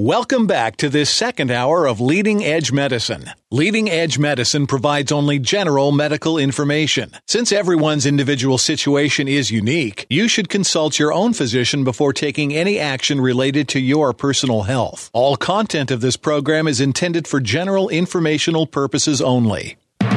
Welcome back to this second hour of Leading Edge Medicine. Leading Edge Medicine provides only general medical information. Since everyone's individual situation is unique, you should consult your own physician before taking any action related to your personal health. All content of this program is intended for general informational purposes only.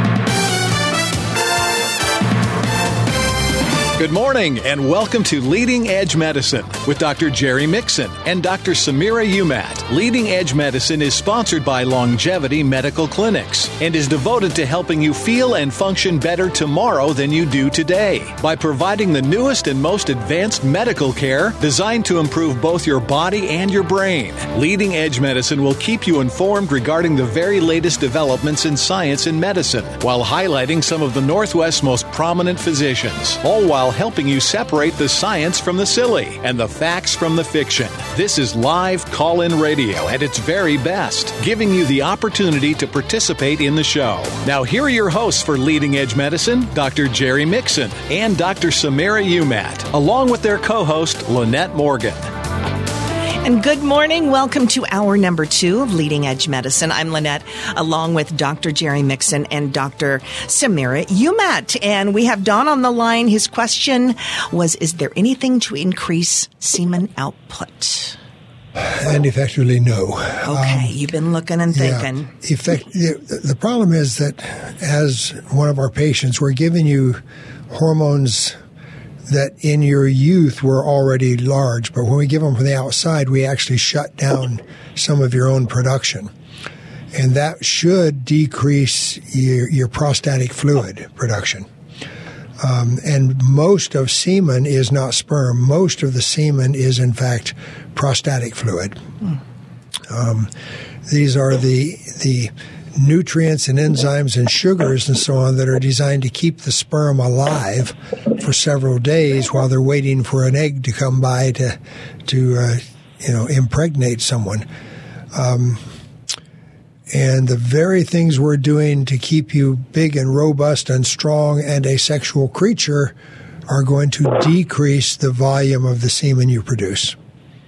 Good morning and welcome to Leading Edge Medicine with Dr. Jerry Mixon and Dr. Samira Umat. Leading Edge Medicine is sponsored by Longevity Medical Clinics and is devoted to helping you feel and function better tomorrow than you do today by providing the newest and most advanced medical care designed to improve both your body and your brain. Leading Edge Medicine will keep you informed regarding the very latest developments in science and medicine while highlighting some of the Northwest's most prominent physicians, all while helping you separate the science from the silly and the facts from the fiction. This is live call-in radio at its very best, giving you the opportunity to participate in the show. Now, here are your hosts for Leading Edge Medicine, Dr. Jerry Mixon and Dr. Samira Umat, along with their co-host, Lynette Morgan. And good morning. Welcome to hour number 2 of Leading Edge Medicine. I'm Lynette, along with Dr. Jerry Mixon and Dr. Samira Umat. And we have Don on the line. His question was, is there anything to increase semen output? And effectively, no. Okay, you've been looking and thinking. The problem is that as one of our patients, we're giving you hormones that in your youth were already large, but when we give them from the outside, we actually shut down some of your own production. And that should decrease your prostatic fluid production. And most of semen is not sperm. Most of the semen is, in fact, prostatic fluid. These are the nutrients and enzymes and sugars and so on that are designed to keep the sperm alive for several days while they're waiting for an egg to come by to impregnate someone. And the very things we're doing to keep you big and robust and strong and a sexual creature are going to decrease the volume of the semen you produce.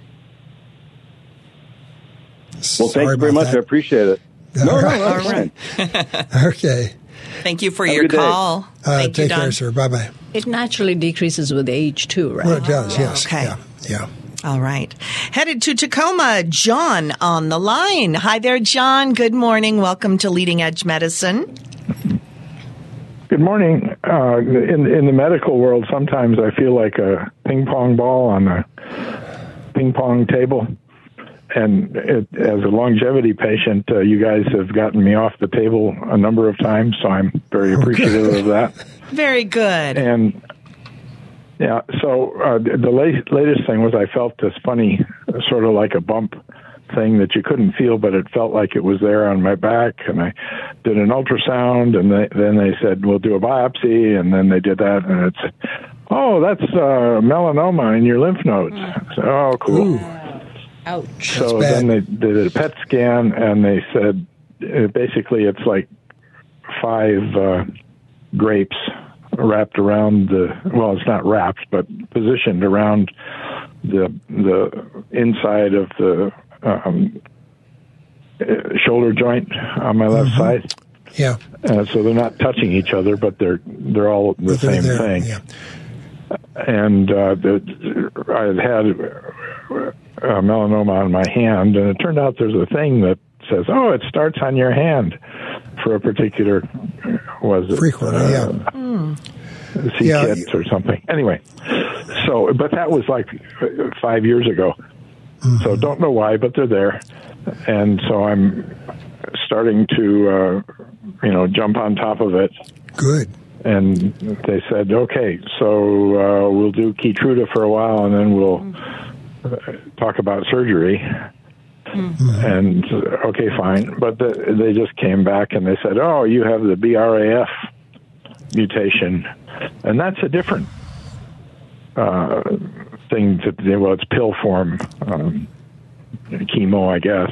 Well, thank you very much. I appreciate it. All right. Okay. Thank you for your call. Thank you, take Don. care, sir. Bye-bye. It naturally decreases with age, too, right? Well, it does, yes. Okay. Yeah. All right. Headed to Tacoma, John on the line. Hi there, John. Good morning. Welcome to Leading Edge Medicine. Good morning. In the medical world, sometimes I feel like a ping pong ball on a ping pong table. And as a longevity patient, you guys have gotten me off the table a number of times, so I'm very appreciative of that. Very good. And yeah, so the latest thing was I felt this funny, sort of like a bump thing that you couldn't feel, but it felt like it was there on my back. And I did an ultrasound, and then they said, we'll do a biopsy, and then they did that, and it's, that's melanoma in your lymph nodes. So, oh, cool. Ooh. Ouch. So then they did a PET scan, and they said basically it's like 5 grapes wrapped around it's not wrapped, but positioned around the inside of the shoulder joint on my left side. Yeah. So they're not touching each other, but they're all the same thing. Yeah. And I had melanoma on my hand, and it turned out there's a thing that says, it starts on your hand for a particular, frequently, C-kit or something. Anyway, but that was like 5 years ago. Mm-hmm. So don't know why, but they're there. And so I'm starting to, jump on top of it. Good. And they said, okay, so we'll do Keytruda for a while, and then we'll talk about surgery. Mm-hmm. And okay, fine. But they just came back and they said, you have the BRAF mutation. And that's a different thing it's pill form chemo, I guess.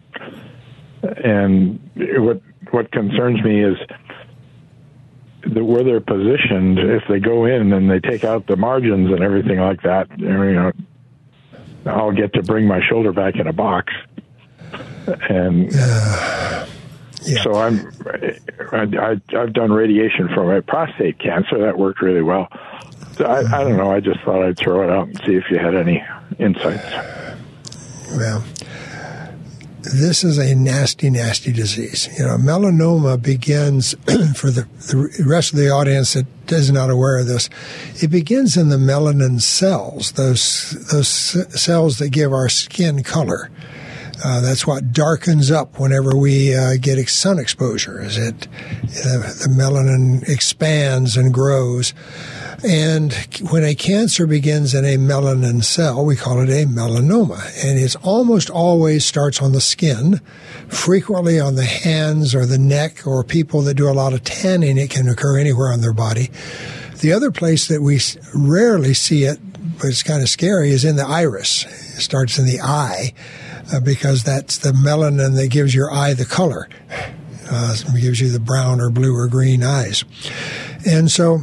And what concerns me is where they're positioned. If they go in and they take out the margins and everything like that, I'll get to bring my shoulder back in a box. And so I've done radiation for my prostate cancer. That worked really well. So I don't know. I just thought I'd throw it out and see if you had any insights. Well, this is a nasty, nasty disease. Melanoma begins, for the rest of the audience that is not aware of this, it begins in the melanin cells, those cells that give our skin color. That's what darkens up whenever we get sun exposure. The melanin expands and grows. And when a cancer begins in a melanin cell, we call it a melanoma. And it almost always starts on the skin, frequently on the hands or the neck, or people that do a lot of tanning. It can occur anywhere on their body. The other place that we rarely see it, but it's kind of scary, is in the iris. It starts in the eye. Because that's the melanin that gives your eye the color. It gives you the brown or blue or green eyes. And so,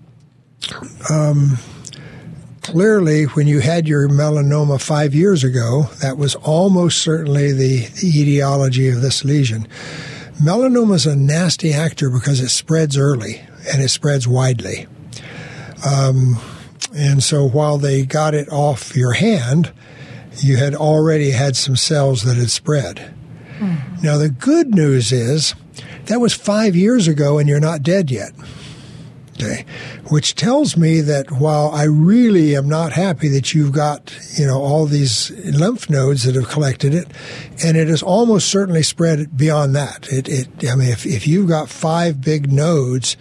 clearly, when you had your melanoma 5 years ago, that was almost certainly the etiology of this lesion. Melanoma is a nasty actor because it spreads early and it spreads widely. And so while they got it off your hand, you had already had some cells that had spread. Now, the good news is that was 5 years ago and you're not dead yet. Okay. Which tells me that while I really am not happy that you've got, all these lymph nodes that have collected it, and it has almost certainly spread beyond that. If you've got 5 big nodes,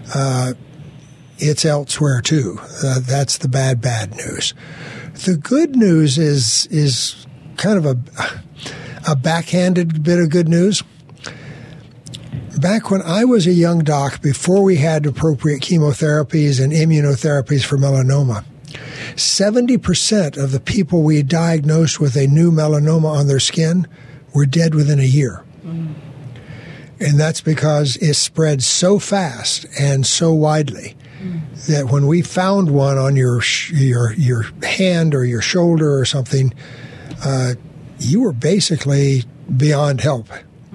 it's elsewhere too. That's the bad news. The good news is kind of a backhanded bit of good news. Back when I was a young doc, before we had appropriate chemotherapies and immunotherapies for melanoma, 70% of the people we diagnosed with a new melanoma on their skin were dead within a year. And that's because it spread so fast and so widely that when we found one on your hand or your shoulder or something, you were basically beyond help.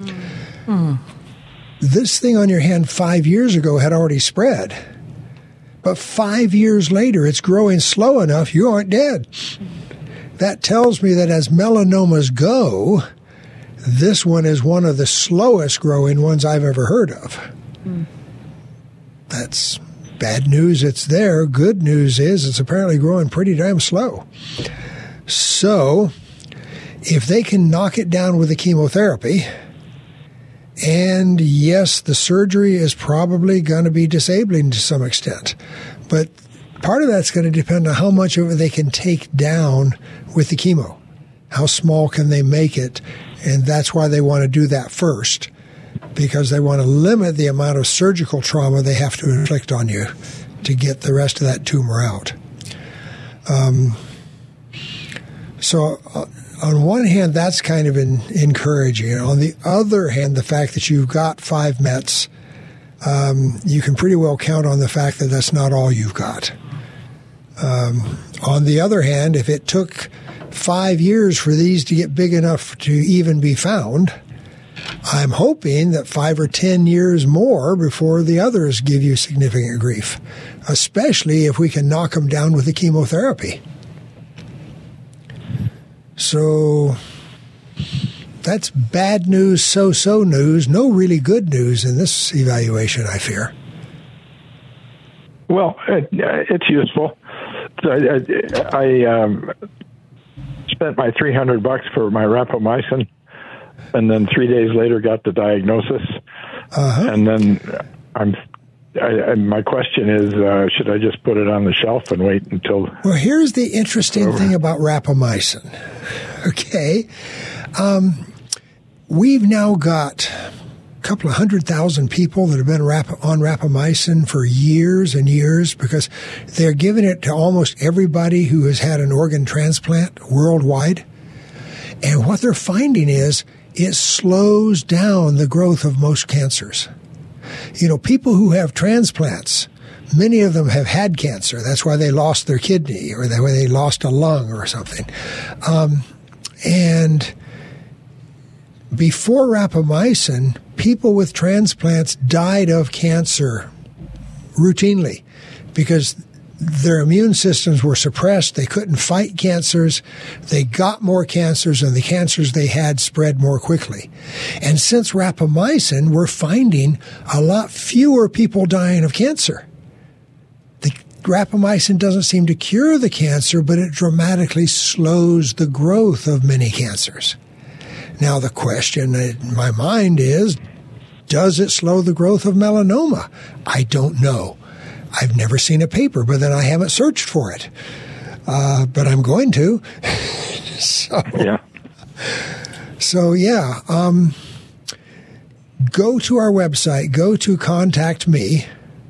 This thing on your hand 5 years ago had already spread. But 5 years later, it's growing slow enough, you aren't dead. That tells me that as melanomas go, this one is one of the slowest growing ones I've ever heard of. That's bad news, it's there. Good news is it's apparently growing pretty damn slow. So, if they can knock it down with the chemotherapy, and yes, the surgery is probably going to be disabling to some extent, but part of that's going to depend on how much of it they can take down with the chemo. How small can they make it? And that's why they want to do that first, because they want to limit the amount of surgical trauma they have to inflict on you to get the rest of that tumor out. So on one hand, that's kind of encouraging. On the other hand, the fact that you've got 5 Mets, you can pretty well count on the fact that that's not all you've got. On the other hand, if it took 5 years for these to get big enough to even be found, I'm hoping that 5 or 10 years more before the others give you significant grief, especially if we can knock them down with the chemotherapy. So that's bad news, so-so news, no really good news in this evaluation, I fear. Well, it's useful. I spent my $300 for my rapamycin, and then 3 days later got the diagnosis. And then my question is, should I just put it on the shelf and wait until... Well, here's the interesting thing about rapamycin. Okay. We've now got a couple of 100,000 people that have been on rapamycin for years and years because they're giving it to almost everybody who has had an organ transplant worldwide. And what they're finding is it slows down the growth of most cancers. People who have transplants, many of them have had cancer. That's why they lost their kidney or that way they lost a lung or something. And before rapamycin, people with transplants died of cancer routinely because their immune systems were suppressed. They couldn't fight cancers. They got more cancers, and the cancers they had spread more quickly. And since rapamycin, we're finding a lot fewer people dying of cancer. The rapamycin doesn't seem to cure the cancer, but it dramatically slows the growth of many cancers. Now, the question in my mind is, does it slow the growth of melanoma? I don't know. I've never seen a paper, but then I haven't searched for it. But I'm going to. So, go to our website, go to Contact Me,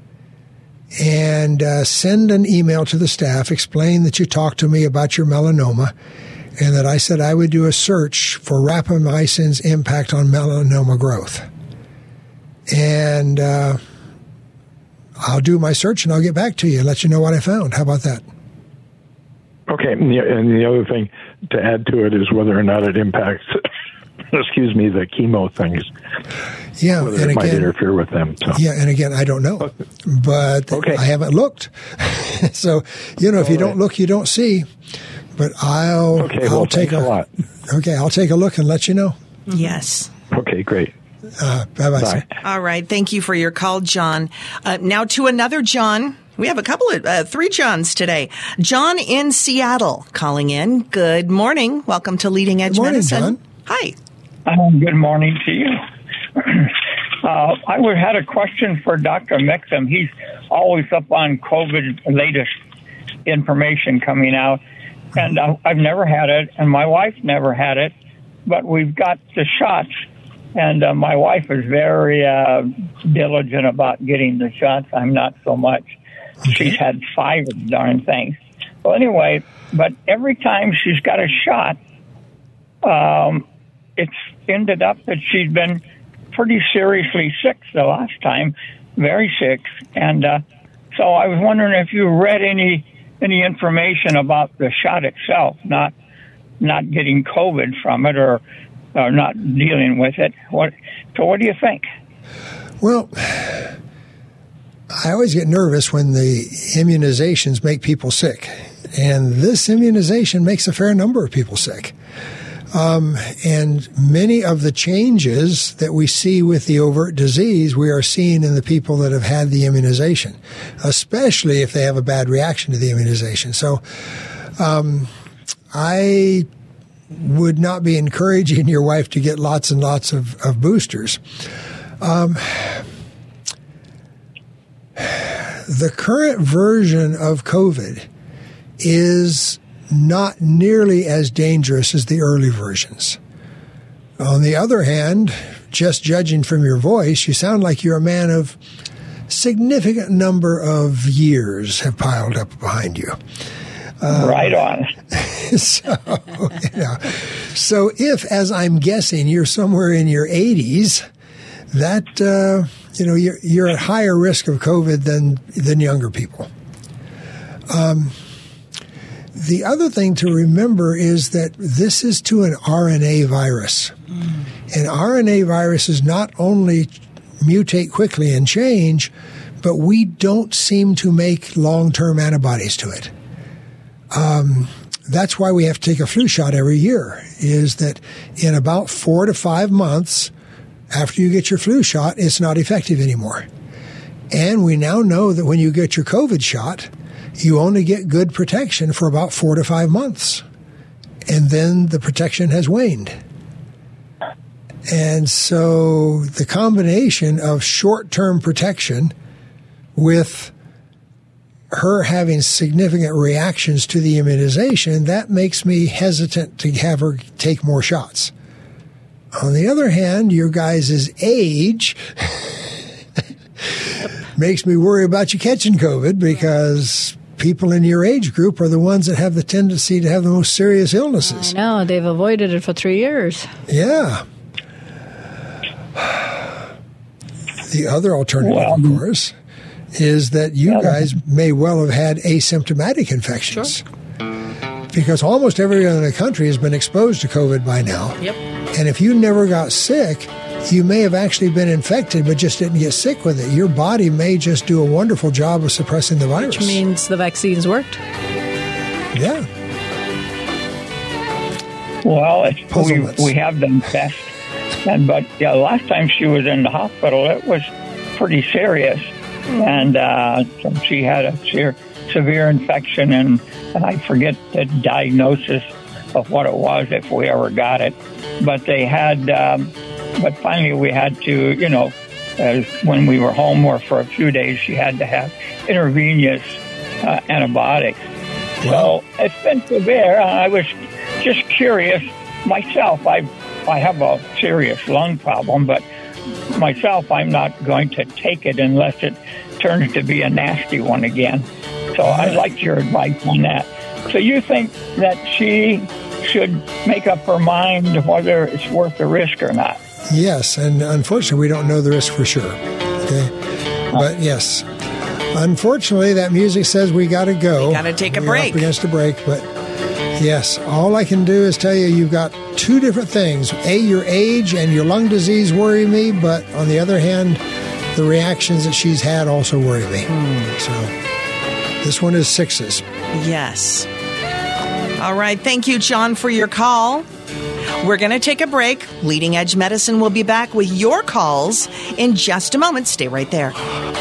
and send an email to the staff, explain that you talked to me about your melanoma, and that I said I would do a search for rapamycin's impact on melanoma growth. And I'll do my search and I'll get back to you and let you know what I found. How about that? Okay. And the other thing to add to it is whether or not it impacts, the chemo things. Yeah. Whether it might interfere with them. So. Yeah. And again, I don't know, but I haven't looked. So, if you don't look, you don't see. But I'll take a lot. Okay. I'll take a look and let you know. Yes. Okay. Great. Bye-bye. Bye. All right. Thank you for your call, John. Now to another John. We have three Johns today. John in Seattle calling in. Good morning. Welcome to Leading Edge Medicine. John. Hi. Good morning to you. I had a question for Dr. Mixon. He's always up on COVID latest information coming out. And I've never had it, and my wife never had it, but we've got the shots. And my wife is very diligent about getting the shots. I'm not so much. She's had 5 of the darn things. Well, anyway, but every time she's got a shot, it's ended up that she's been pretty seriously sick the last time, very sick. And so I was wondering if you read any information about the shot itself, not getting COVID from it or not dealing with it. What do you think? Well, I always get nervous when the immunizations make people sick. And this immunization makes a fair number of people sick. And many of the changes that we see with the overt disease, we are seeing in the people that have had the immunization, especially if they have a bad reaction to the immunization. So I would not be encouraging your wife to get lots and lots of boosters. The current version of COVID is not nearly as dangerous as the early versions. On the other hand, just judging from your voice, you sound like you're a man of significant number of years have piled up behind you. Right on. So if, as I'm guessing, you're somewhere in your 80s, that you're at higher risk of COVID than younger people. The other thing to remember is that this is to an RNA virus. And RNA viruses not only mutate quickly and change, but we don't seem to make long-term antibodies to it. That's why we have to take a flu shot every year, is that in about 4 to 5 months after you get your flu shot, it's not effective anymore. And we now know that when you get your COVID shot, you only get good protection for about 4 to 5 months. And then the protection has waned. And so the combination of short-term protection with her having significant reactions to the immunization, that makes me hesitant to have her take more shots. On the other hand, your guys' age makes me worry about you catching COVID, because people in your age group are the ones that have the tendency to have the most serious illnesses. I know. They've avoided it for 3 years. Yeah. The other alternative, of course, is that you guys may well have had asymptomatic infections. Sure. Because almost everyone in the country has been exposed to COVID by now. Yep. And if you never got sick, you may have actually been infected, but just didn't get sick with it. Your body may just do a wonderful job of suppressing the virus. Which means the vaccines worked? Yeah. Well, we have them tests. But last time she was in the hospital, it was pretty serious. And she had a severe infection, and I forget the diagnosis of what it was if we ever got it. But they had, but finally we had to, when we were home or for a few days, she had to have intravenous antibiotics. Wow. So it's been severe. I was just curious myself. I have a serious lung problem, but myself, I'm not going to take it unless it turns to be a nasty one again. So I'd like your advice on that. So you think that she should make up her mind whether it's worth the risk or not? Yes, and unfortunately, we don't know the risk for sure. Okay, but yes, unfortunately, that music says we got to go. We got to take a break. We're up against a break, but yes, all I can do is tell you you've got two different things. Your age and your lung disease worry me, but on the other hand, the reactions that she's had also worry me. So this one is 6s. Yes. All right. Thank you, John, for your call. We're going to take a break. Leading Edge Medicine will be back with your calls in just a moment. Stay right there.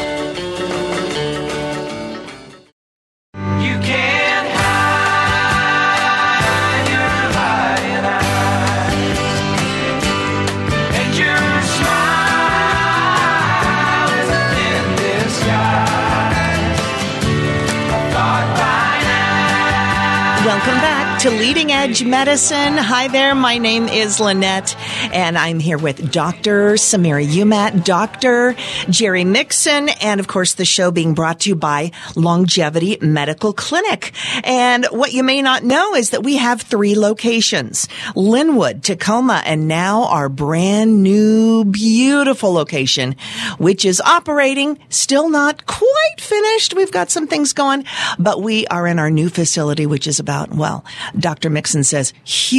Welcome back to Leading Edge Medicine. Hi there, my name is Lynette, and I'm here with Dr. Samira Umat, Dr. Jerry Mixon, and of course the show being brought to you by Longevity Medical Clinic. And what you may not know is that we have 3 locations, Linwood, Tacoma, and now our brand new beautiful location, which is operating, still not quite finished. We've got some things going, but we are in our new facility, which is about, well, Dr. Mixon says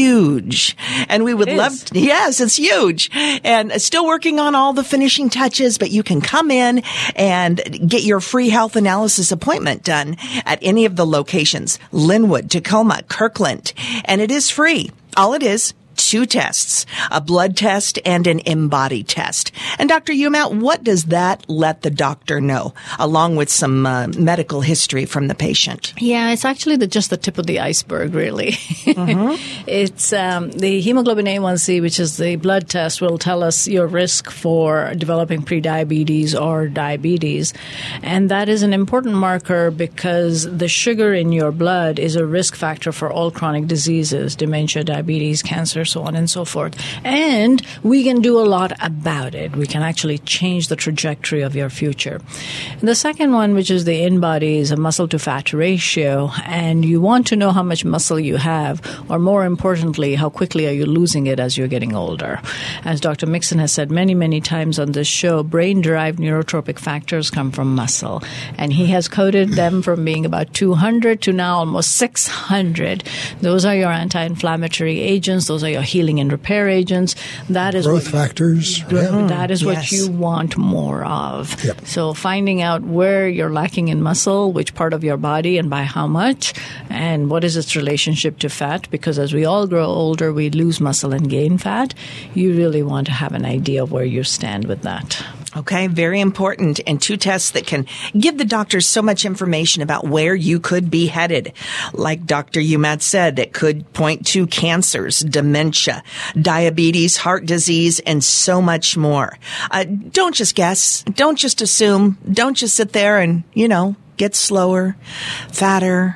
huge. And we would love to, yes, it's huge. And still working on all the finishing touches, but you can come in and get your free health analysis appointment done at any of the locations, Linwood, Tacoma, Kirkland. And it is free. All it is, 2 tests, a blood test and an InBody test. And Dr. Umat, what does that let the doctor know, along with some medical history from the patient? Yeah, it's actually just the tip of the iceberg, really. Mm-hmm. It's the hemoglobin A1C, which is the blood test, will tell us your risk for developing prediabetes or diabetes. And that is an important marker because the sugar in your blood is a risk factor for all chronic diseases, dementia, diabetes, cancer, so on and so forth. And we can do a lot about it. We can actually change the trajectory of your future. And the second one, which is the InBody, is a muscle-to-fat ratio, and you want to know how much muscle you have, or more importantly, how quickly are you losing it as you're getting older. As Dr. Mixon has said many, many times on this show, brain-derived neurotropic factors come from muscle, and he has coded them from being about 200 to now almost 600. Those are your anti-inflammatory agents. Those are your healing and repair agents. That is growth factors. That is what you want more of. Yep. So finding out where you're lacking in muscle, which part of your body, and by how much, and what is its relationship to fat, because as we all grow older, we lose muscle and gain fat. You really want to have an idea of where you stand with that. Okay, very important. And 2 tests that can give the doctors so much information about where you could be headed. Like Dr. Umat said, that could point to cancers, dementia, diabetes, heart disease, and so much more. Don't just guess. Don't just assume. Don't just sit there and, get slower, fatter,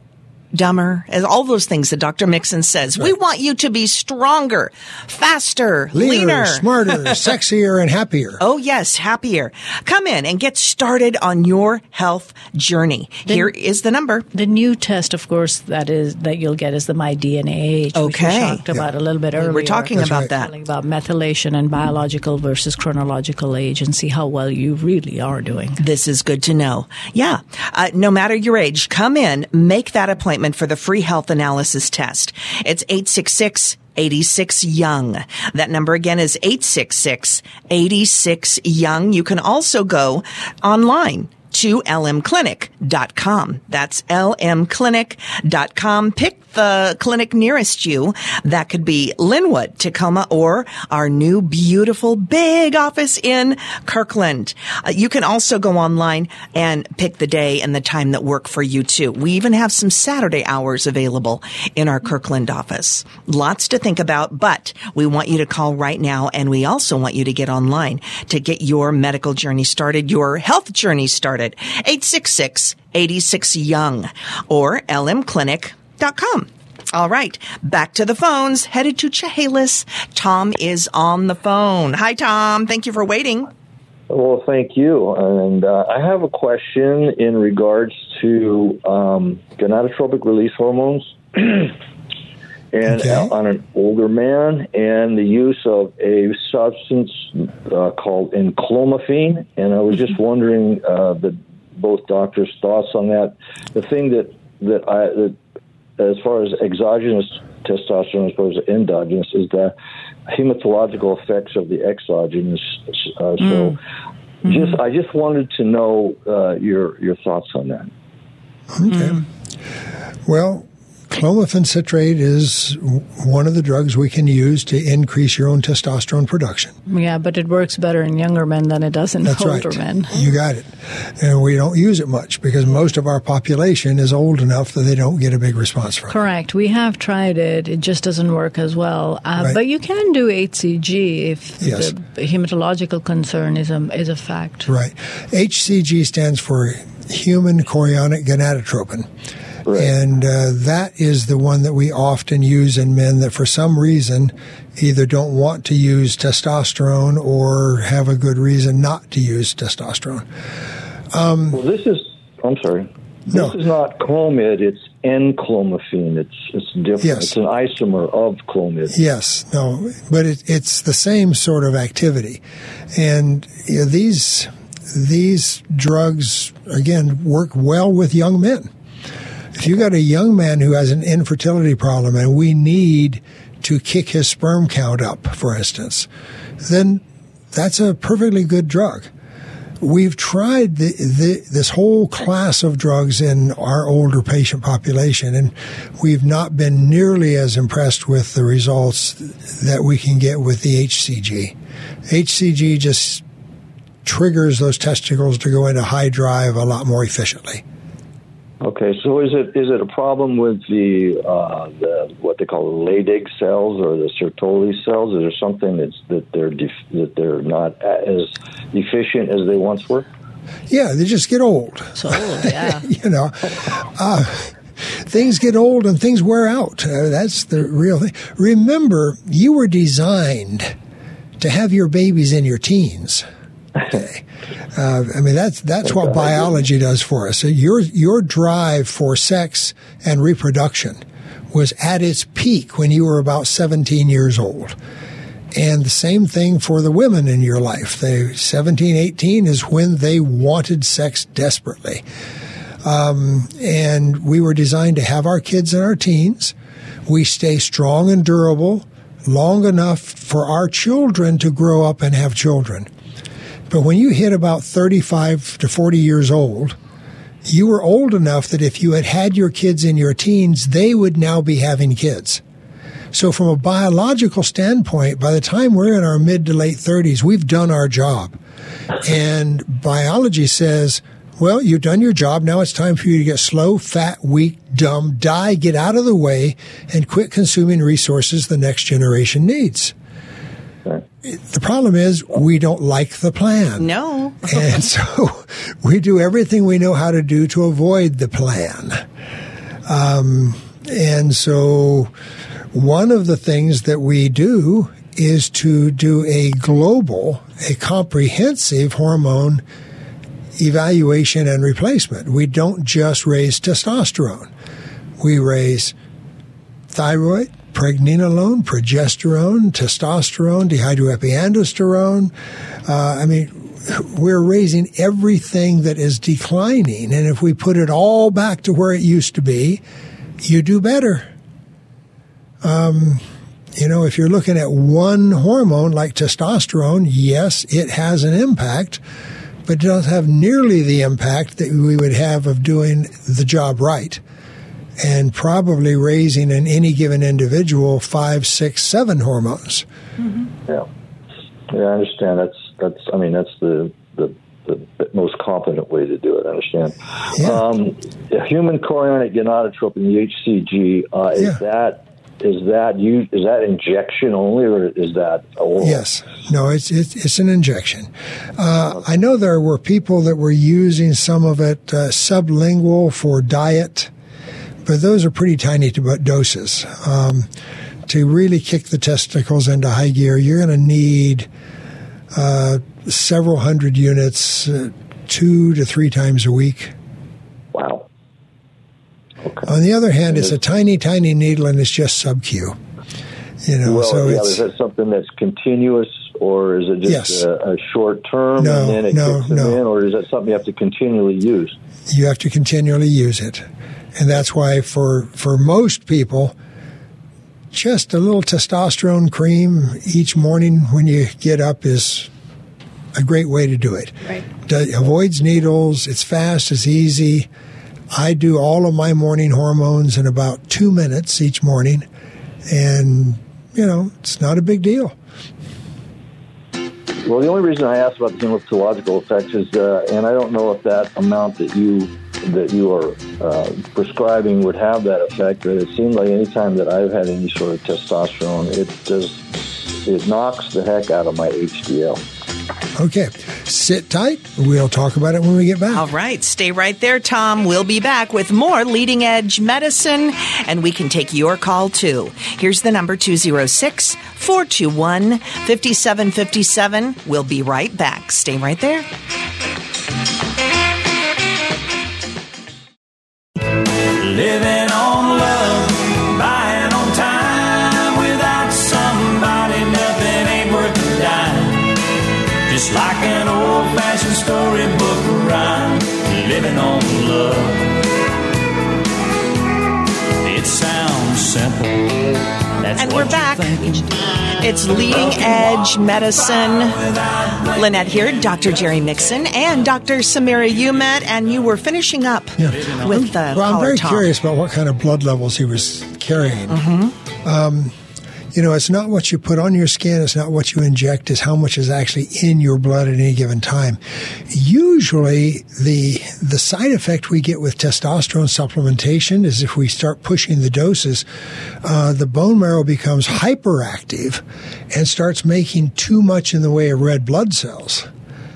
dumber, and all those things that Dr. Mixon says. Right. We want you to be stronger, faster, leaner, smarter, sexier, and happier. Oh, yes, happier. Come in and get started on your health journey. Here is the number. The new test, of course, that you'll get is the MyDNA, which we talked about a little bit earlier. We're talking about that. About methylation and biological versus chronological age, and see how well you really are doing. This is good to know. Yeah. No matter your age, come in, make that appointment for the free health analysis test. It's 866 866-86-YOUNG. That number again is 866-86-YOUNG. You can also go online to lmclinic.com. That's lmclinic.com. Pick the clinic nearest you. That could be Linwood, Tacoma, or our new beautiful big office in Kirkland. You can also go online and pick the day and the time that work for you too. We even have some Saturday hours available in our Kirkland office. Lots to think about, but we want you to call right now, and we also want you to get online to get your medical journey started, your health journey started. 866-86-YOUNG or lmclinic.com. All right, back to the phones. Headed to Chehalis. Tom is on the phone. Hi, Tom. Thank you for waiting. Well, thank you. And I have a question in regards to gonadotropic release hormones and on an older man, and the use of a substance called enclomiphene. And I was just wondering both doctors' thoughts on that. The thing that as far as exogenous testosterone as opposed to endogenous is the hematological effects of the exogenous. I just wanted to know your thoughts on that. Okay. Well, clomiphene citrate is one of the drugs we can use to increase your own testosterone production. Yeah, but it works better in younger men than it does in older men. You got it. And we don't use it much because most of our population is old enough that they don't get a big response from it. Correct. We have tried it. It just doesn't work as well. Right. But you can do HCG if the hematological concern is a fact. Right. HCG stands for human chorionic gonadotropin. Right. And that is the one that we often use in men that for some reason either don't want to use testosterone or have a good reason not to use testosterone. I'm sorry. No. This is not Clomid, it's enclomiphene. It's different. Yes. It's an isomer of Clomid. Yes, no, but it's the same sort of activity. And these drugs, again, work well with young men. If you got a young man who has an infertility problem and we need to kick his sperm count up, for instance, then that's a perfectly good drug. We've tried this whole class of drugs in our older patient population, and we've not been nearly as impressed with the results that we can get with the HCG. HCG just triggers those testicles to go into high drive a lot more efficiently. Okay, so is it a problem with the what they call the Leydig cells or the Sertoli cells? Is there something that they're not as efficient as they once were? Yeah, they just get old. So old, yeah. Things get old and things wear out. That's the real thing. Remember, you were designed to have your babies in your teens. Okay. That's what biology does for us. So your drive for sex and reproduction was at its peak when you were about 17 years old. And the same thing for the women in your life. 17, 18 is when they wanted sex desperately. And we were designed to have our kids in our teens. We stay strong and durable long enough for our children to grow up and have children. But when you hit about 35 to 40 years old, you were old enough that if you had had your kids in your teens, they would now be having kids. So from a biological standpoint, by the time we're in our mid to late 30s, we've done our job. And biology says, well, you've done your job. Now it's time for you to get slow, fat, weak, dumb, die, get out of the way, and quit consuming resources the next generation needs. The problem is we don't like the plan. No. And so we do everything we know how to do to avoid the plan. And so one of the things that we do is to do a comprehensive hormone evaluation and replacement. We don't just raise testosterone. We raise thyroid, pregnenolone, progesterone, testosterone, dehydroepiandrosterone. We're raising everything that is declining. And if we put it all back to where it used to be, you do better. if you're looking at one hormone like testosterone, yes, it has an impact, but it doesn't have nearly the impact that we would have of doing the job right and probably raising in any given individual 5, 6, 7 hormones. Mm-hmm. Yeah, I understand. That's the most competent way to do it. I understand. Yeah. Human chorionic gonadotropin, the HCG, is that injection only, or is that oral? Yes. No, it's an injection. I know there were people that were using some of it sublingual for diet, but those are pretty tiny doses. To really kick the testicles into high gear, you're going to need several hundred units 2 to 3 times a week. Wow. Okay. On the other hand, it's a tiny, tiny needle, and it's just sub-Q. Is that something that's continuous, or is it just a short term and then it kicks them in, or is that something you have to continually use? You have to continually use it, and that's why for most people, just a little testosterone cream each morning when you get up is a great way to do it. Right. It avoids needles. It's fast. It's easy. I do all of my morning hormones in about 2 minutes each morning, and, it's not a big deal. Well, the only reason I asked about the hematological effects is, and I don't know if that amount that you are prescribing would have that effect, but it seemed like any time that I've had any sort of testosterone, it knocks the heck out of my HDL. Okay, sit tight. We'll talk about it when we get back. All right, stay right there, Tom. We'll be back with more Leading Edge Medicine, and we can take your call, too. Here's the number, 206-421-5757. We'll be right back. Stay right there. Living on love, buying on time. Without somebody, nothing ain't worth a dime. Just like an old-fashioned storybook rhyme, living on love. It sounds simple. That's and we're back. It's Leading Edge Medicine. Lynette here, Dr. Jerry Mixon, and Dr. Samira Umat, and you were finishing up with the Well, I'm very curious about what kind of blood levels he was carrying. Mm-hmm. It's not what you put on your skin, it's not what you inject, it's how much is actually in your blood at any given time. Usually, the side effect we get with testosterone supplementation is if we start pushing the doses, the bone marrow becomes hyperactive and starts making too much in the way of red blood cells.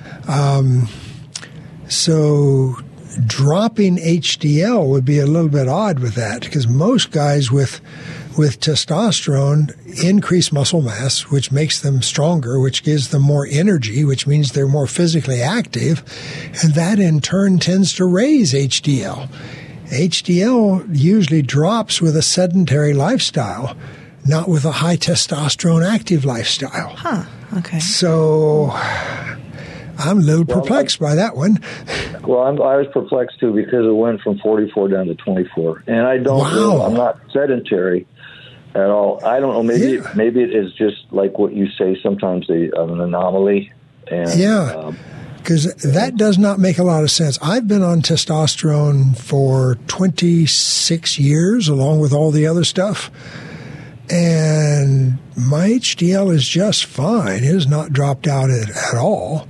So dropping HDL would be a little bit odd with that, because most guys with testosterone increase muscle mass, which makes them stronger, which gives them more energy, which means they're more physically active, and that in turn tends to raise HDL. HDL usually drops with a sedentary lifestyle, not with a high testosterone active lifestyle. Huh, okay. So I'm a little perplexed by that one. Well, I was perplexed too, because it went from 44 down to 24, and I don't know. I'm not sedentary at all. I don't know. Maybe it is just like what you say. Sometimes an anomaly. And, because that does not make a lot of sense. I've been on testosterone for 26 years, along with all the other stuff, and my HDL is just fine. It has not dropped out at all.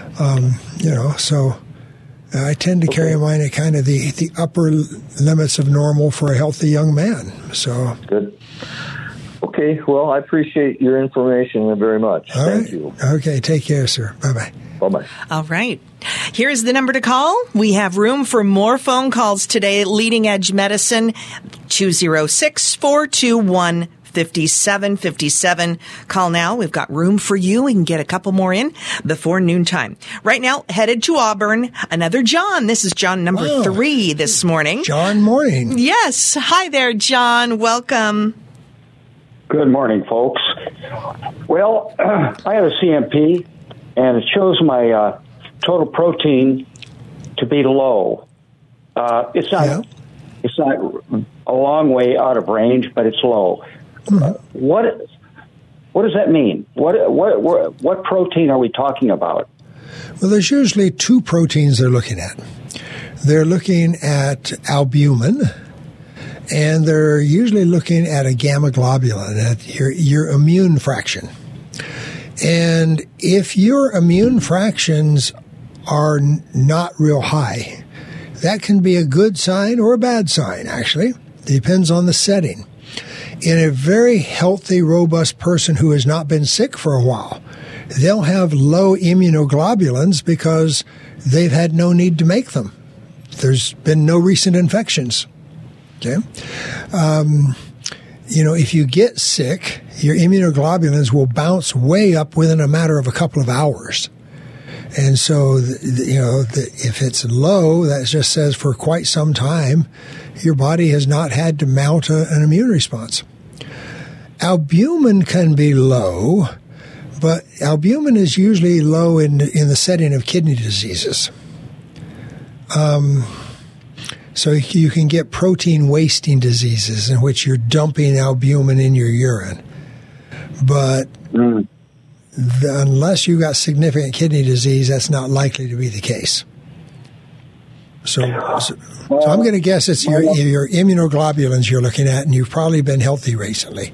So I tend to carry mine at kind of the upper limits of normal for a healthy young man. So good. Okay. Well, I appreciate your information very much. Thank you. Okay. Take care, sir. Bye-bye. Bye-bye. All right. Here's the number to call. We have room for more phone calls today. Leading Edge Medicine, 206-421-5757. Call now. We've got room for you. We can get a couple more in before noontime. Right now, headed to Auburn, another John. This is John number 3 this morning. John, morning. Yes. Hi there, John. Welcome. Good morning, folks. Well, I have a CMP, and it shows my total protein to be low. It's not a long way out of range, but it's low. Mm-hmm. What does that mean? What protein are we talking about? Well, there's usually two proteins they're looking at. They're looking at albumin, and they're usually looking at a gamma globulin, at your immune fraction. And if your immune fractions are not real high, that can be a good sign or a bad sign, actually. It depends on the setting. In a very healthy, robust person who has not been sick for a while, they'll have low immunoglobulins because they've had no need to make them. There's been no recent infections. Okay? If you get sick, your immunoglobulins will bounce way up within a matter of a couple of hours. And so, if it's low, that just says for quite some time, your body has not had to mount an immune response. Albumin can be low, but albumin is usually low in the setting of kidney diseases. So you can get protein wasting diseases in which you're dumping albumin in your urine. But unless you've got significant kidney disease, that's not likely to be the case. So I'm going to guess it's your immunoglobulins you're looking at, and you've probably been healthy recently.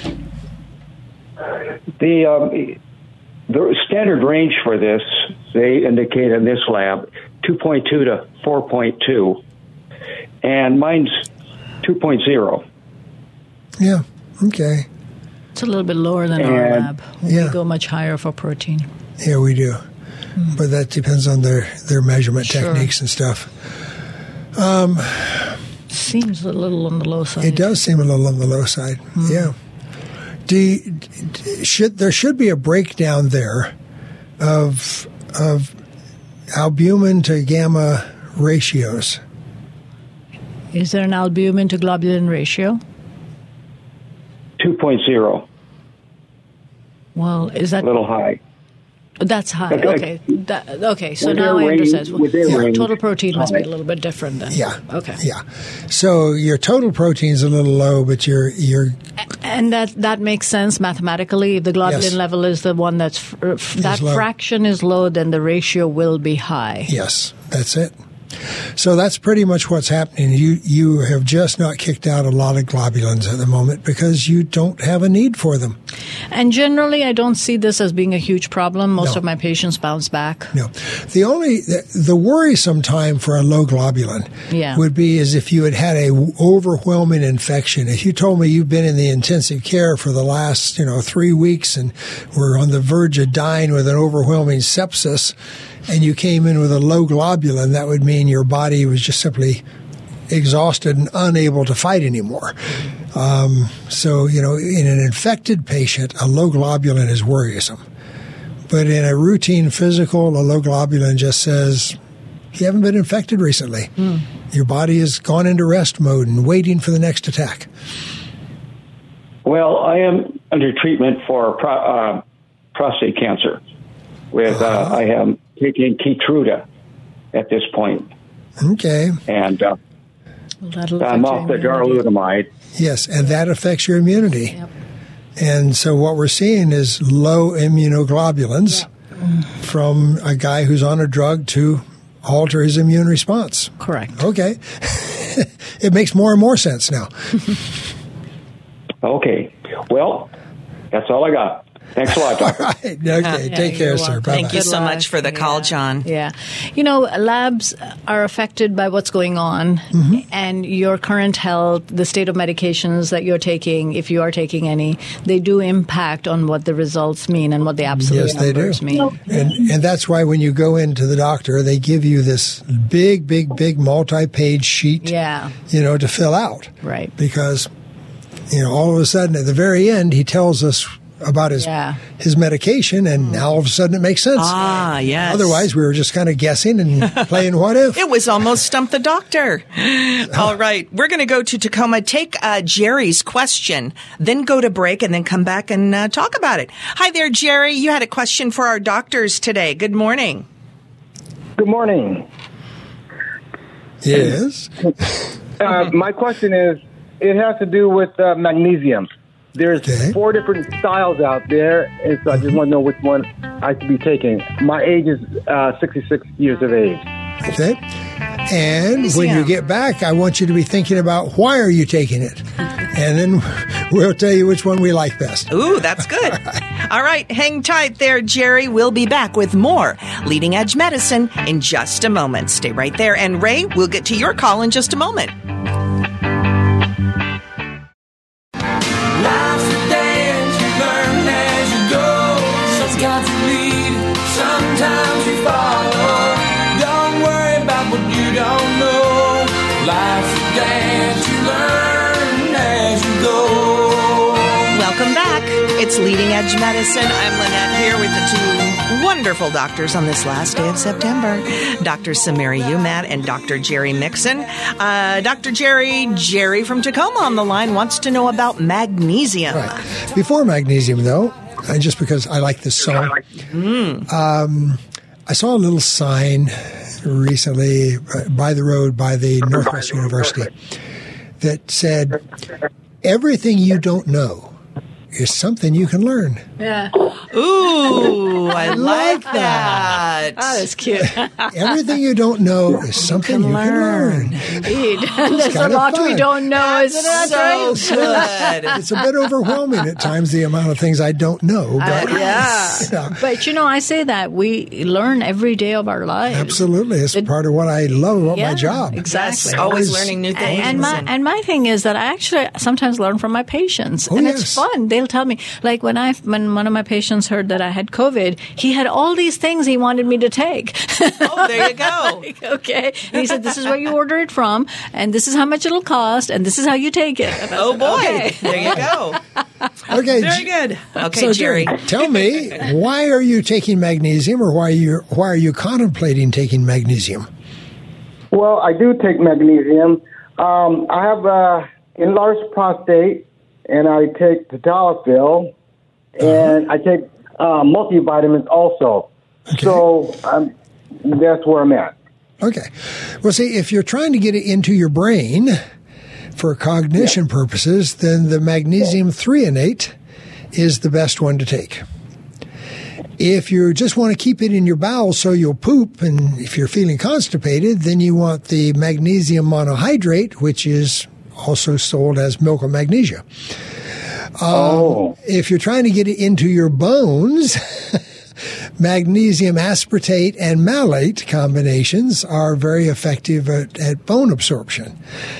The standard range for this, they indicate in this lab, 2.2 to 4.2, and mine's 2.0. Yeah, okay. It's a little bit lower than our lab. We go much higher for protein. Yeah, we do. But that depends on their measurement techniques and stuff. Seems a little on the low side. It does seem a little on the low side, yeah. There should be a breakdown there of albumin to gamma ratios. Is there an albumin to globulin ratio? 2.0. Well, is that a little high? That's high. Okay. So now I understand. Total protein must be a little bit different then. Yeah. Okay. Yeah. So your total protein is a little low, but your and that makes sense mathematically. If the globulin level is the one that fraction is low, then the ratio will be high. Yes, that's it. So that's pretty much what's happening. You have just not kicked out a lot of globulins at the moment because you don't have a need for them. And generally, I don't see this as being a huge problem. Most of my patients bounce back. No. The worrisome time for a low globulin would be as if you had a overwhelming infection. If you told me you've been in the intensive care for the last 3 weeks and were on the verge of dying with an overwhelming sepsis, and you came in with a low globulin, that would mean your body was just simply exhausted and unable to fight anymore. So, in an infected patient, a low globulin is worrisome. But in a routine physical, a low globulin just says, you haven't been infected recently. Your body has gone into rest mode and waiting for the next attack. Well, I am under treatment for prostate cancer. I am taking Keytruda at this point. Okay. And I'm off the darolutamide. Yes, and that affects your immunity. Yep. And so what we're seeing is low immunoglobulins from a guy who's on a drug to alter his immune response. Correct. Okay. It makes more and more sense now. Okay. Well, that's all I got. Thanks a lot, Doctor. Right. Okay. Take care, sir. Bye-bye. Thank you so much for the call, John. Yeah. Labs are affected by what's going on and your current health, the state of medications that you're taking, if you are taking any, they do impact on what the results mean and what the absolute numbers mean. And that's why when you go into the doctor, they give you this big multi-page sheet, to fill out. Right. Because, all of a sudden at the very end, he tells us about his medication, and now all of a sudden it makes sense. Yes. Otherwise, we were just kind of guessing and playing what if. It was almost Stump the Doctor. All right. We're going to go to Tacoma, take Jerry's question, then go to break, and then come back and talk about it. Hi there, Jerry. You had a question for our doctors today. Good morning. Good morning. Yes. My question is, it has to do with magnesium. There's 4 different styles out there, and so I just want to know which one I should be taking. My age is 66 years of age. Okay. And when you get back, I want you to be thinking about why are you taking it? And then we'll tell you which one we like best. Ooh, that's good. All right, hang tight there, Jerry. We'll be back with more Leading Edge Medicine in just a moment. Stay right there. And Ray, we'll get to your call in just a moment. Sometimes you follow. Don't worry about what you don't know. Life's a dance you learn as you go. Welcome back. It's Leading Edge Medicine. I'm Lynette here with the 2 wonderful doctors on this last day of September, Dr. Samira Umat and Dr. Jerry Mixon. Dr. Jerry from Tacoma on the line wants to know about magnesium. Right. Before magnesium, though, just because I like this song, I saw a little sign recently by the road by the Northwest University that said, everything you don't know is something you can learn. Yeah. Ooh, I like that. Oh, that's cute. Everything you don't know is something you can learn. Indeed. There's a lot we don't know, isn't it? So good. It's a bit overwhelming at times, the amount of things I don't know. But, But, I say that we learn every day of our lives. Absolutely. It's part of what I love about my job. Exactly. Yes, always learning new things. And my thing is that I actually sometimes learn from my patients. And it's fun. They'll tell me, like when one of my patients heard that I had COVID, he had all these things he wanted me to take. Oh, there you go. Like, okay. And he said, this is where you order it from, and this is how much it'll cost, and this is how you take it. Oh, boy. Okay. There you go. Okay. Very good. Okay, so, Jerry. Tell me, why are you taking magnesium, or why are you contemplating taking magnesium? Well, I do take magnesium. I have enlarged prostate, and I take tadalafil, and I take multivitamins also. Okay. So that's where I'm at. Okay. Well, see, if you're trying to get it into your brain for cognition purposes, then the magnesium threonate is the best one to take. If you just want to keep it in your bowels so you'll poop, and if you're feeling constipated, then you want the magnesium monohydrate, which is also sold as milk of magnesia. If you're trying to get it into your bones, magnesium aspartate and malate combinations are very effective at bone absorption.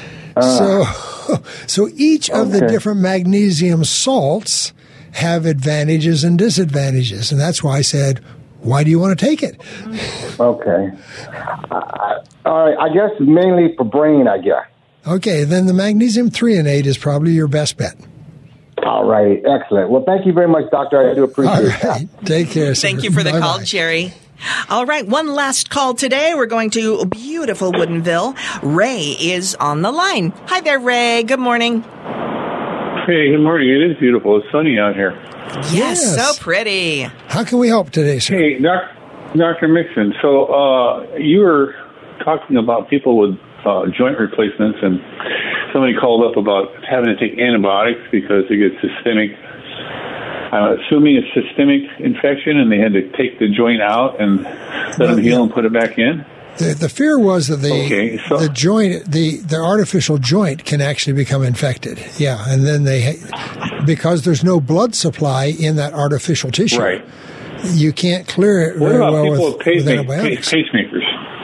So each of the different magnesium salts have advantages and disadvantages, and that's why I said, why do you want to take it? Okay. All right. I guess mainly for brain, I guess. Okay, then the magnesium threonate is probably your best bet. All right. Excellent. Well, thank you very much, Doctor. I do appreciate that. Take care. Thank you for the call, Jerry. All right, one last call today. We're going to beautiful Woodinville. Ray is on the line. Hi there, Ray. Good morning. Hey, good morning. It is beautiful. It's sunny out here. Yes, so pretty. How can we help today, sir? Hey, Dr. Mixon. So you were talking about people with joint replacements, and somebody called up about having to take antibiotics because they get systemic. I'm assuming it's systemic infection, and they had to take the joint out and let them heal and put it back in. The fear was that the joint, the artificial joint, can actually become infected. Yeah, and then because there's no blood supply in that artificial tissue, right? You can't clear it very well with antibiotics. Pacemakers.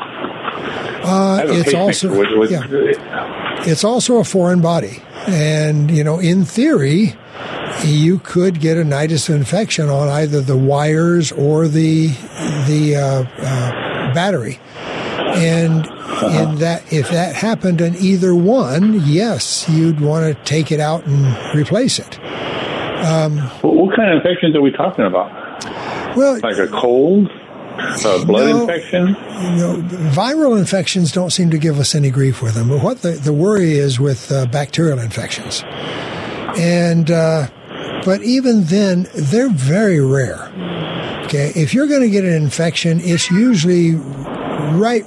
It's also a foreign body, and in theory, you could get a nidus infection on either the wires or the battery. And if that happened in either one, yes, you'd want to take it out and replace it. What kind of infections are we talking about? Well, like a cold, blood infection? Viral infections don't seem to give us any grief with them. But what the worry is with bacterial infections. And but even then, they're very rare. Okay, if you're going to get an infection, it's usually right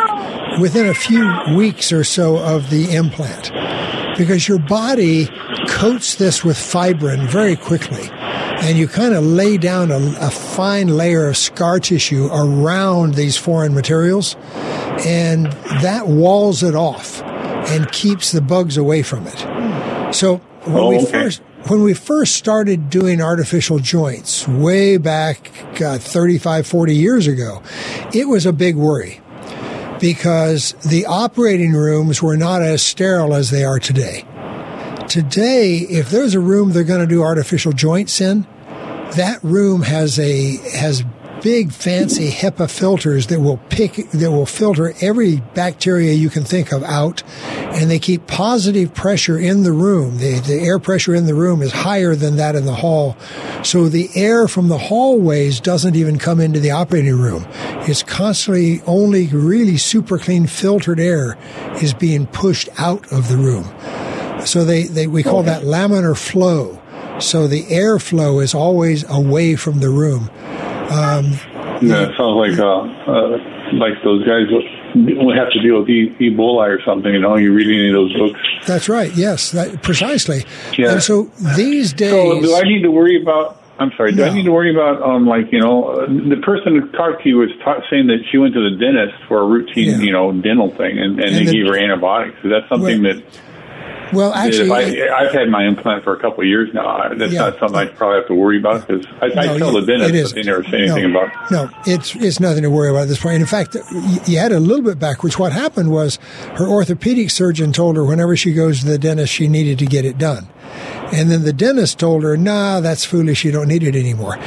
within a few weeks or so of the implant, because your body coats this with fibrin very quickly. And you kind of lay down a fine layer of scar tissue around these foreign materials, and that walls it off and keeps the bugs away from it. So when we first started doing artificial joints way back 35, 40 years ago, it was a big worry because the operating rooms were not as sterile as they are today. Today, if there's a room they're going to do artificial joints in, that room has big fancy HEPA filters that will filter every bacteria you can think of out, and they keep positive pressure in the room. The air pressure in the room is higher than that in the hall, so the air from the hallways doesn't even come into the operating room. It's constantly only really super clean filtered air is being pushed out of the room. So we call that laminar flow. So the airflow is always away from the room. It sounds like those guys will have to deal with Ebola or something. You read any of those books? That's right. Yes, precisely. Yeah. And so these days, so do I need to worry about? I'm sorry. Do I need to worry about the person who talked to you was saying that she went to the dentist for a routine dental thing, and they gave her antibiotics. Is that something that? Well, actually, I've had my implant for a couple of years now. That's not something I probably have to worry about because I tell the dentist, but they never say anything about it. No, it's nothing to worry about at this point. In fact, you had it a little bit backwards. What happened was her orthopedic surgeon told her whenever she goes to the dentist, she needed to get it done. And then the dentist told her, nah, that's foolish. You don't need it anymore.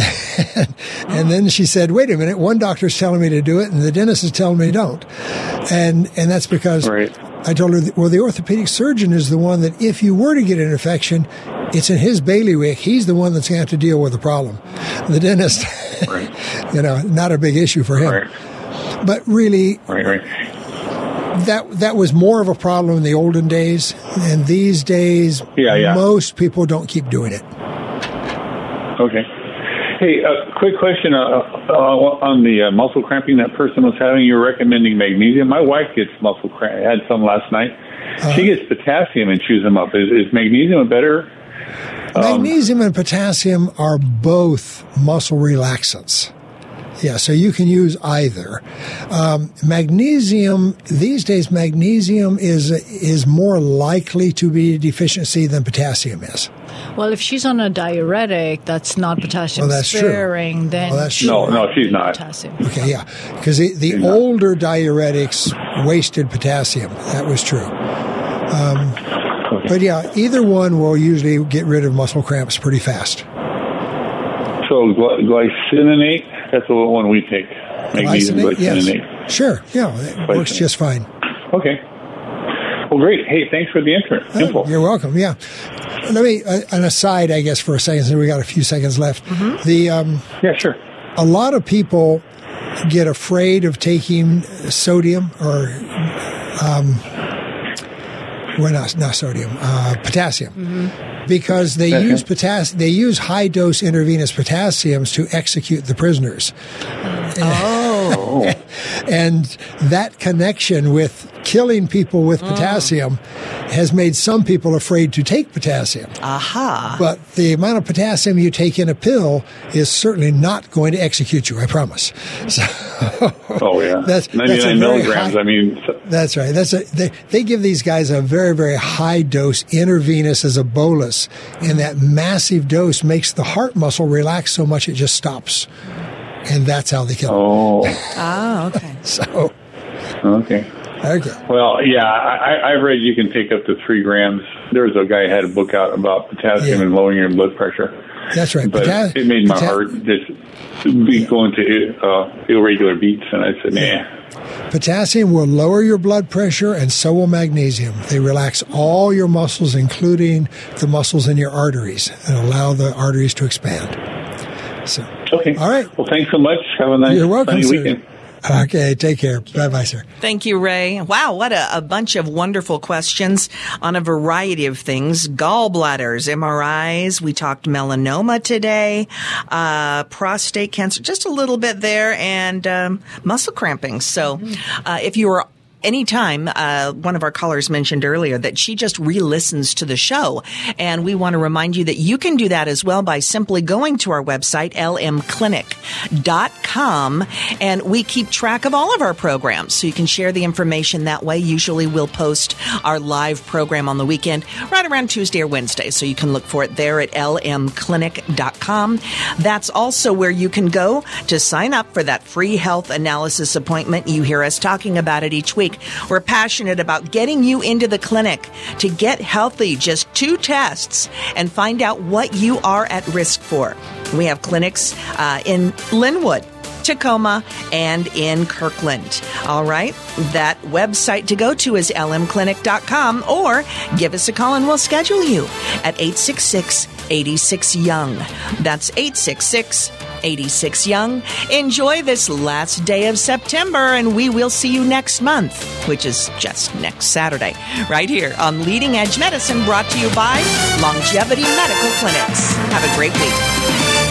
And then she said, wait a minute. One doctor's telling me to do it, and the dentist is telling me don't. And that's because I told her, the orthopedic surgeon is the one that if you were to get an infection, it's in his bailiwick. He's the one that's going to have to deal with the problem. The dentist, not a big issue for him. Right. But really, that was more of a problem in the olden days. And these days, most people don't keep doing it. Okay. Hey, quick question on the muscle cramping that person was having. You were recommending magnesium. My wife gets muscle cramp. I had some last night. She gets potassium and chews them up. Is magnesium a better? Magnesium and potassium are both muscle relaxants. Yeah, so you can use either. Magnesium, these days, magnesium is more likely to be a deficiency than potassium is. Well, if she's on a diuretic that's not potassium sparing, then no, she's not. Potassium. Okay, yeah, because the older diuretics wasted potassium. That was true. But yeah, either one will usually get rid of muscle cramps pretty fast. So glycinate, that's the one we take. Magnesium glycinate. Yes. Sure, yeah, it works just fine. Okay. Well, great. Hey, thanks for the info. You're welcome, yeah. Let me, an aside, I guess, for a second, since we got a few seconds left. Mm-hmm. Yeah, sure. A lot of people get afraid of taking sodium or, not sodium, potassium. Mm-hmm. Because they use high dose intravenous potassiums to execute the prisoners. And that connection with killing people with potassium has made some people afraid to take potassium. Aha. But the amount of potassium you take in a pill is certainly not going to execute you, I promise. So, that's 99 milligrams. That's right. They give these guys a very, very high dose intravenous as a bolus, and that massive dose makes the heart muscle relax so much it just stops. And that's how they kill them. Okay. Okay. Well, yeah, I've read you can take up to 3 grams. There was a guy who had a book out about potassium and lowering your blood pressure. That's right. But it made my heart just be going to irregular beats, and I said, nah. Potassium will lower your blood pressure, and so will magnesium. They relax all your muscles, including the muscles in your arteries, and allow the arteries to expand. So, okay. All right. Well, thanks so much. Have a nice weekend. Okay, take care. Bye-bye, sir. Thank you, Ray. Wow, what a bunch of wonderful questions on a variety of things. Gallbladders, MRIs. We talked melanoma today, prostate cancer, just a little bit there, and muscle cramping. So if you are anytime, one of our callers mentioned earlier that she just re-listens to the show. And we want to remind you that you can do that as well by simply going to our website, lmclinic.com. And we keep track of all of our programs, so you can share the information that way. Usually we'll post our live program on the weekend right around Tuesday or Wednesday. So you can look for it there at lmclinic.com. That's also where you can go to sign up for that free health analysis appointment. You hear us talking about it each week. We're passionate about getting you into the clinic to get healthy. Just 2 tests and find out what you are at risk for. We have clinics in Linwood, Tacoma, and in Kirkland. All right. That website to go to is lmclinic.com, or give us a call and we'll schedule you at 866-86-YOUNG. That's 866-86-YOUNG. Enjoy this last day of September, and we will see you next month, which is just next Saturday, right here on Leading Edge Medicine, brought to you by Longevity Medical Clinics. Have a great week.